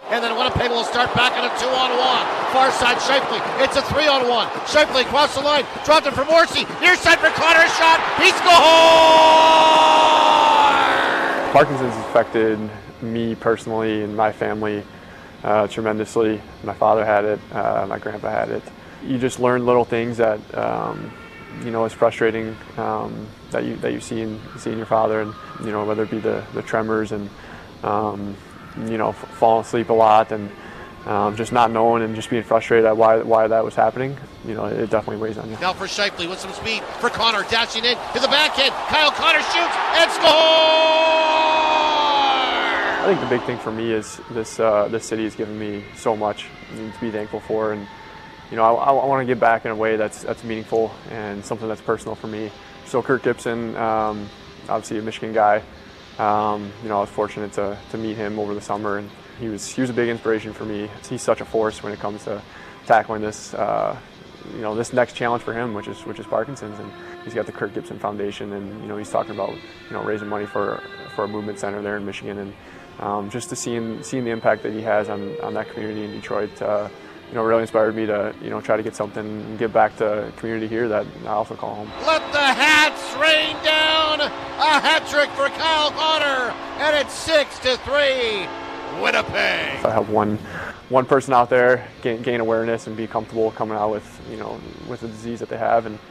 and then Winnipeg will start back in a 2-on-1. Far side Scheifele, it's a 3-on-1. Scheifele across the line, dropped it for Morrissey. Near side for Connor, shot, he scores! Parkinson's affected me personally and my family tremendously. My father had it, my grandpa had it. You just learn little things that is frustrating that you see in your father, and whether it be the tremors and falling asleep a lot and just not knowing and just being frustrated at why that was happening. It definitely weighs on you. Now for Scheifele with some speed for Connor, dashing in to the backhand. Kyle Connor shoots and scores! I think the big thing for me is this city has given me so much to be thankful for, and I want to give back in a way that's meaningful and something that's personal for me. So Kirk Gibson, obviously a Michigan guy, I was fortunate to meet him over the summer, and he was a big inspiration for me. He's such a force when it comes to tackling this this next challenge for him, which is Parkinson's, and he's got the Kirk Gibson Foundation, and he's talking about raising money for a movement center there in Michigan, and just to seeing the impact that he has on that community in Detroit. Really inspired me to, try to get something and give back to the community here that I also call home. Let the hats rain down! A hat trick for Kyle Connor, and it's 6-3, Winnipeg. If I help one person out there gain awareness and be comfortable coming out with the disease that they have, and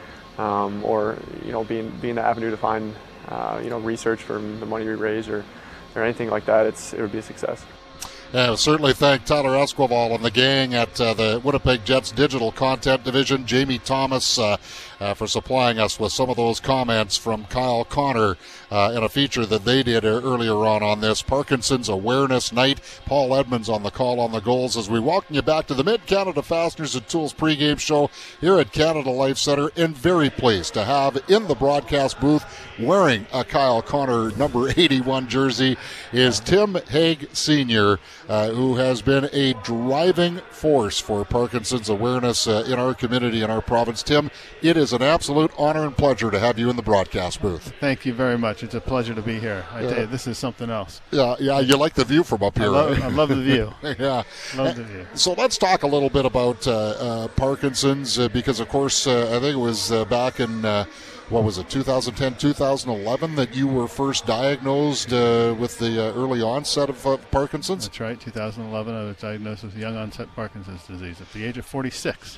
or being the avenue to find research for the money we raise or anything like that, it would be a success. Yeah, certainly thank Tyler Esquivel and the gang at the Winnipeg Jets Digital Content Division, Jamie Thomas, for supplying us with some of those comments from Kyle Connor in a feature that they did earlier on this Parkinson's Awareness Night. Paul Edmonds on the call on the goals as we welcome you back to the Mid-Canada Fasteners and Tools pregame show here at Canada Life Center, and very pleased to have in the broadcast booth wearing a Kyle Connor number 81 jersey is Tim Haig Sr., who has been a driving force for Parkinson's awareness in our community, in our province. Tim, it is an absolute honor and pleasure to have you in the broadcast booth. Thank you very much. It's a pleasure to be here. I tell you, this is something else. Yeah, you like the view from up here. I love the view. Yeah. Love the view. So let's talk a little bit about Parkinson's, because, of course, I think it was back in 2010, 2011 that you were first diagnosed with the early onset of Parkinson's? That's right, 2011 I was diagnosed with young onset Parkinson's disease at the age of 46.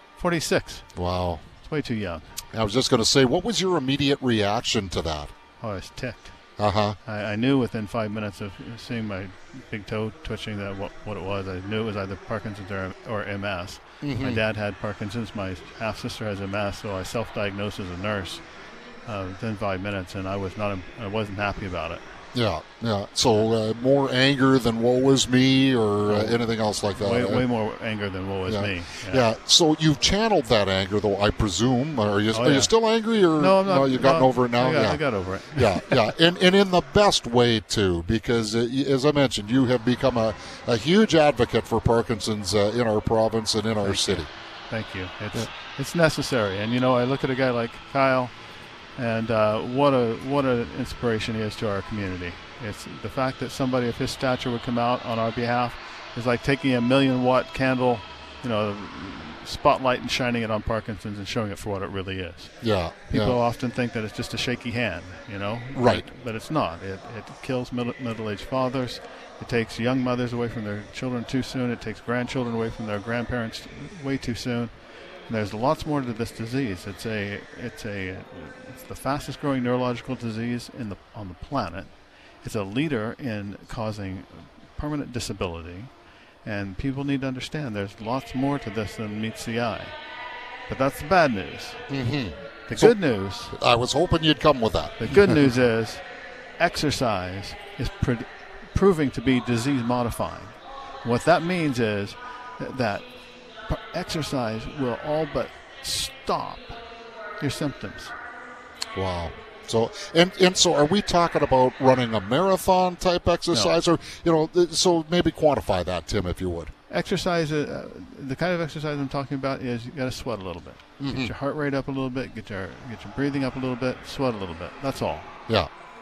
46. Wow. It's way too young. I was just going to say, what was your immediate reaction to that? Oh, I was ticked. Uh-huh. I knew within 5 minutes of seeing my big toe twitching that what it was. I knew it was either Parkinson's or MS. Mm-hmm. My dad had Parkinson's. My half-sister has MS, so I self-diagnosed as a nurse within 5 minutes, and I wasn't happy about it. Yeah. So more anger than woe is me or anything else like that. Way more anger than woe is me. Yeah. So you've channeled that anger, though, I presume. Are you still angry, or no? I'm not. No, you've gotten over it now. I got over it. Yeah. And in the best way too, because as I mentioned, you have become a huge advocate for Parkinson's in our province and in our city. Thank you. It's necessary, and I look at a guy like Kyle. And what an inspiration he is to our community. It's the fact that somebody of his stature would come out on our behalf is like taking a 1,000,000-watt candle, spotlight and shining it on Parkinson's and showing it for what it really is. Yeah. People often think that it's just a shaky hand, Right. But it's not. It kills middle-aged fathers. It takes young mothers away from their children too soon. It takes grandchildren away from their grandparents way too soon. There's lots more to this disease. It's the fastest growing neurological disease on the planet. It's a leader in causing permanent disability, and people need to understand there's lots more to this than meets the eye. But that's the bad news. Mm-hmm. The good news. I was hoping you'd come with that. The good news is exercise is proving to be disease modifying. What that means is that exercise will all but stop your symptoms. Wow. So and so are we talking about running a marathon type exercise? No. Or so maybe quantify that, Tim, if you would. Exercise, the kind of exercise I'm talking about is you got to sweat a little bit. Mm-hmm. Get your heart rate up a little bit, get your breathing up a little bit, sweat a little bit. That's all. Yeah.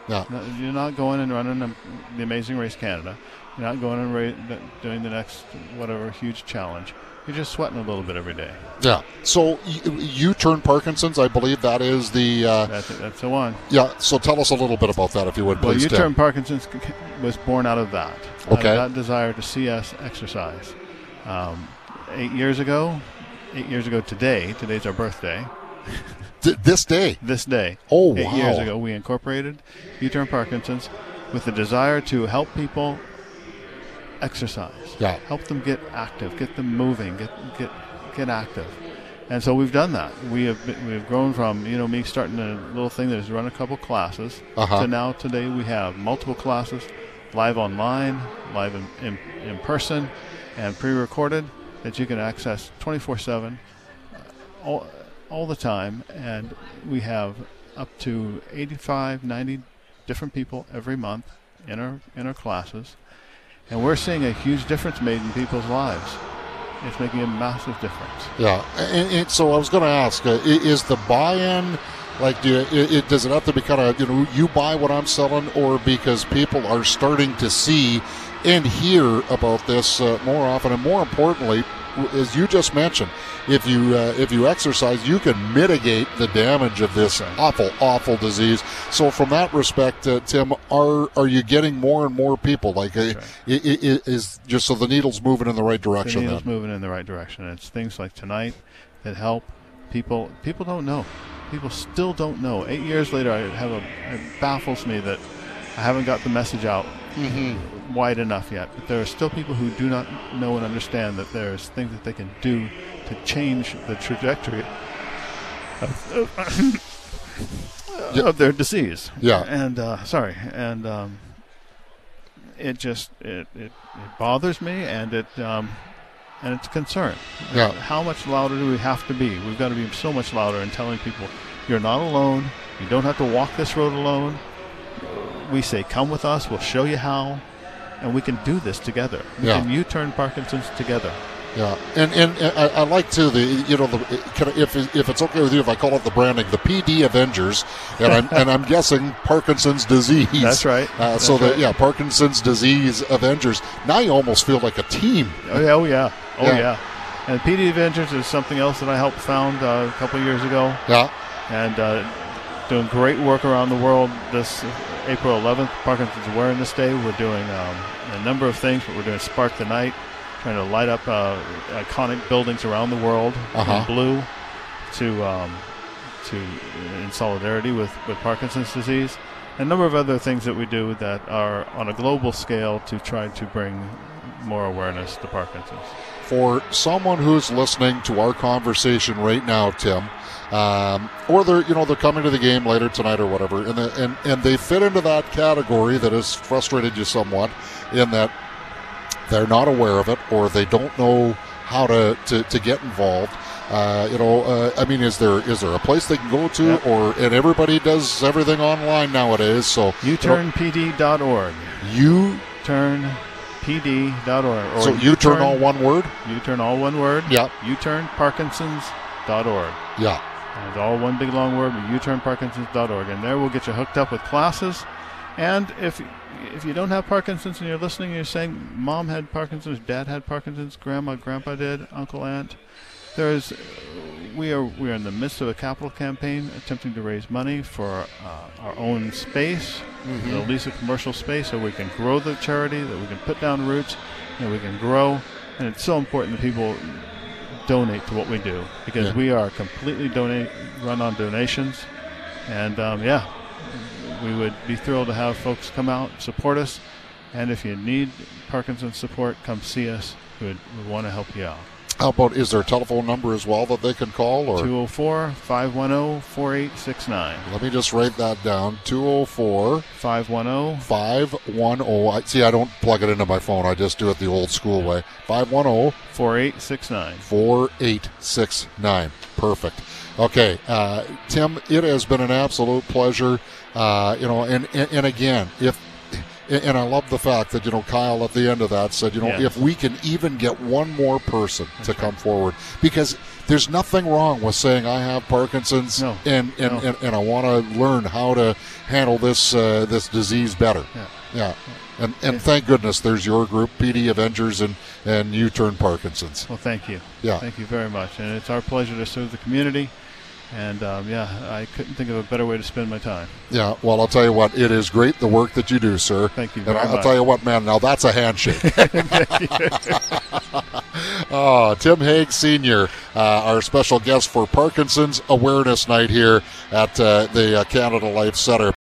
Yeah. You're not going and running the Amazing Race Canada. You're not going and doing the next whatever huge challenge. You're just sweating a little bit every day. Yeah. So U-turn Parkinson's, I believe that is the... that's the one. Yeah. So tell us a little bit about that, if you would, please. Well, U-turn Parkinson's was born out of that. Okay. Out of that desire to see us exercise. 8 years ago today's our birthday. This day? This day. Oh, wow. 8 years ago, we incorporated U-turn Parkinson's with the desire to help people exercise. Yeah. Help them get active, get them moving, get active. And so we've done that. We've grown from, me starting a little thing that is run a couple classes to now today we have multiple classes, live online, live in person, and pre-recorded that you can access 24/7 all the time. And we have up to 85, 90 different people every month in our classes. And we're seeing a huge difference made in people's lives. It's making a massive difference. Yeah. And so I was going to ask, is the buy-in, like, does it have to be kind of, you buy what I'm selling, or because people are starting to see and hear about this more often? And more importantly, as you just mentioned, if you exercise, you can mitigate the damage of this awful disease. So from that respect, Tim, are you getting more and more people? Like, is just so the needle's moving in the right direction? The needle's moving in the right direction. It's things like tonight that help people. People don't know. People still don't know. 8 years later, it baffles me that I haven't got the message out wide enough yet. But there are still people who do not know and understand that there's things that they can do to change the trajectory of their disease. Yeah. And it bothers me, and it's a concern. Yeah. How much louder do we have to be? We've got to be so much louder in telling people you're not alone. You don't have to walk this road alone. We say, come with us. We'll show you how, and we can do this together. We can U-turn Parkinson's together. Yeah, and I like too if it's okay with you if I call it the branding, the PD Avengers, and I'm guessing Parkinson's disease. That's right. Parkinson's disease Avengers. Now you almost feel like a team. Oh yeah. And PD Avengers is something else that I helped found a couple of years ago. Yeah. And doing great work around the world. This April 11th, Parkinson's Awareness Day. We're doing a number of things, but we're doing Spark the Night, trying to light up iconic buildings around the world in blue in solidarity with Parkinson's disease. And a number of other things that we do that are on a global scale to try to bring more awareness to Parkinson's. For someone who's listening to our conversation right now, Tim, or they're coming to the game later tonight or whatever, and they fit into that category that has frustrated you somewhat, in that they're not aware of it, or they don't know how to get involved. I mean, is there a place they can go to, and everybody does everything online nowadays? So uturnpd.org. uturnpd.org. So U-turn all one word. U-turn all one word. Yeah. uturnparkinsons.org. Yeah. And it's all one big long word, uturnparkinsons.org. And there we'll get you hooked up with classes. And if you don't have Parkinson's and you're listening and you're saying, Mom had Parkinson's, Dad had Parkinson's, Grandpa did, Uncle, Aunt, we are in the midst of a capital campaign attempting to raise money for our own space, at least a commercial space, so we can grow the charity, that we can put down roots, and we can grow. And it's so important that people donate to what we do, because we are completely run on donations. And we would be thrilled to have folks come out and support us. And if you need Parkinson's support, come see us. We want to help you out. How about, is there a telephone number as well that they can call? Or 204-510-4869. Let me just write that down. 204-510. See, I don't plug it into my phone. I just do it the old school way. 510-4869. 4869. Perfect. Okay, Tim, it has been an absolute pleasure. And again, And I love the fact that, Kyle at the end of that said, if we can even get one more person to come forward, because there's nothing wrong with saying I have Parkinson's and I want to learn how to handle this disease better. Yeah. And thank goodness there's your group, PD Avengers, and You Turn Parkinson's. Well, thank you. Yeah. Thank you very much. And it's our pleasure to serve the community. And, I couldn't think of a better way to spend my time. Yeah, well, I'll tell you what, it is great, the work that you do, sir. Thank you very much. And I'll tell you what, man, now that's a handshake. Tim Hague Sr., our special guest for Parkinson's Awareness Night here at the Canada Life Center.